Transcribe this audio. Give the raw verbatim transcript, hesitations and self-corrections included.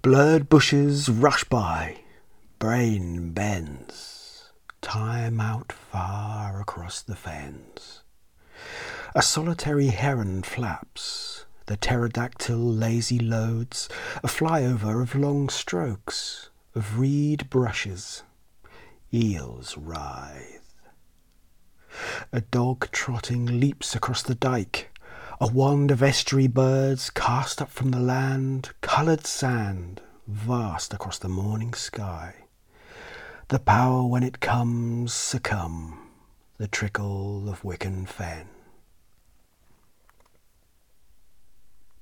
Blurred bushes rush by, brain bends, time out far across the fens. A solitary heron flaps, the pterodactyl lazy loads a flyover of long strokes, of reed brushes, eels writhe. A dog trotting leaps across the dike, a wand of estuary birds cast up from the land, coloured sand, vast across the morning sky. The power when it comes succumb, the trickle of Wicken Fen.